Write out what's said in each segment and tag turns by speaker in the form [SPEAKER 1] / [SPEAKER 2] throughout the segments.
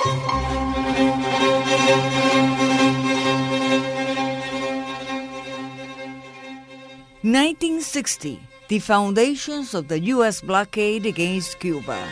[SPEAKER 1] 1960, the foundations of the U.S. blockade against Cuba.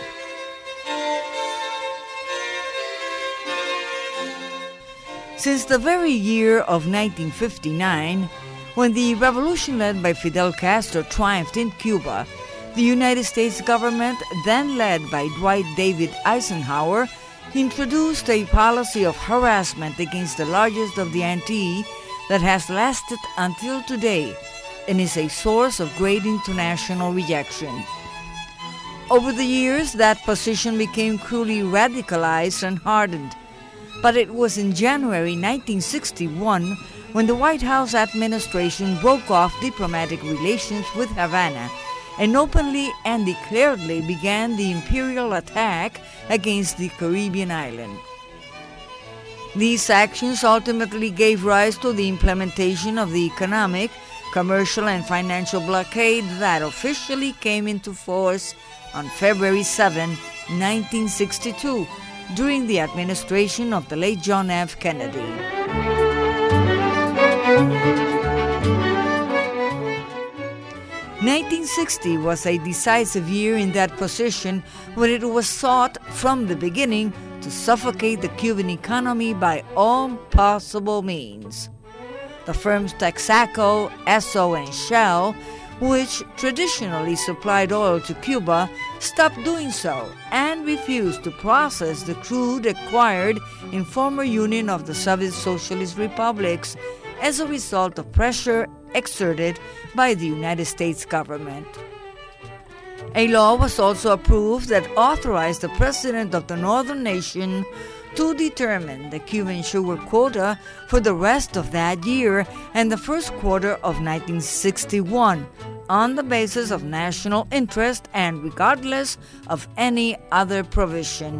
[SPEAKER 1] Since the very year of 1959, when the revolution led by Fidel Castro triumphed in Cuba, the United States government, then led by Dwight David Eisenhower, introduced a policy of harassment against the largest of the Antilles that has lasted until today and is a source of great international rejection. Over the years, that position became cruelly radicalized and hardened, but it was in January 1961 when the White House administration broke off diplomatic relations with Havana and openly and declaredly began the imperial attack against the Caribbean island. These actions ultimately gave rise to the implementation of the economic, commercial, and financial blockade that officially came into force on February 7, 1962, during the administration of the late John F. Kennedy. "1960 was a decisive year in that position when it was sought from the beginning to suffocate the Cuban economy by all possible means. The firms Texaco, Esso, and Shell, which traditionally supplied oil to Cuba, stopped doing so and refused to process the crude acquired in former Union of the Soviet Socialist Republics as a result of pressure exerted by the United States government. A law was also approved that authorized the president of the northern nation to determine the Cuban sugar quota for the rest of that year and the first quarter of 1961 on the basis of national interest and regardless of any other provision.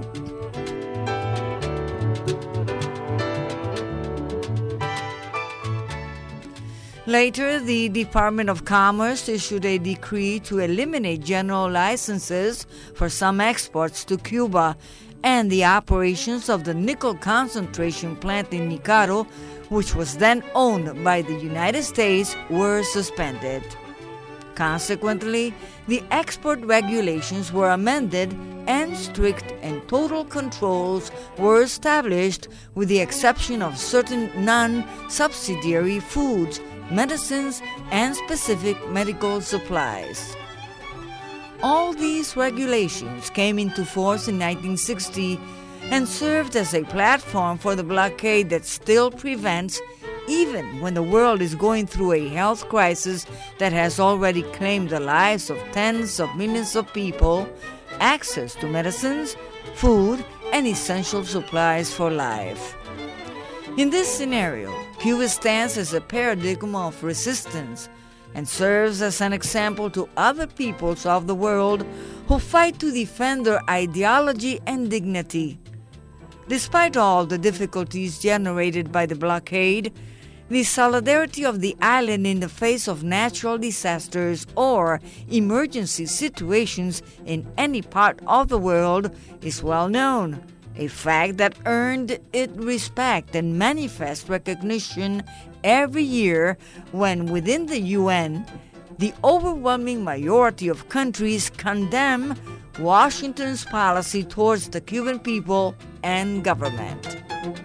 [SPEAKER 1] Later, the Department of Commerce issued a decree to eliminate general licenses for some exports to Cuba, and the operations of the nickel concentration plant in Nicaro, which was then owned by the United States, were suspended. Consequently, the export regulations were amended and strict and total controls were established with the exception of certain non-subsidiary foods, medicines, and specific medical supplies. All these regulations came into force in 1960 and served as a platform for the blockade that still prevents, even when the world is going through a health crisis that has already claimed the lives of tens of millions of people, access to medicines, food, and essential supplies for life. In this scenario, Cuba stands as a paradigm of resistance and serves as an example to other peoples of the world who fight to defend their ideology and dignity. Despite all the difficulties generated by the blockade, the solidarity of the island in the face of natural disasters or emergency situations in any part of the world is well known, a fact that earned it respect and manifest recognition every year when within the UN, the overwhelming majority of countries condemn Washington's policy towards the Cuban people and government.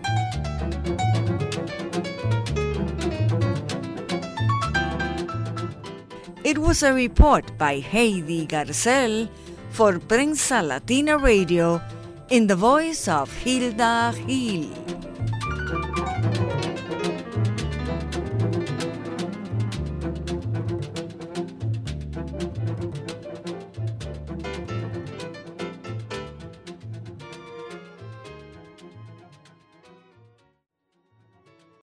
[SPEAKER 1] It was a report by Heidi Garcel for Prensa Latina Radio in the voice of Hilda Gil.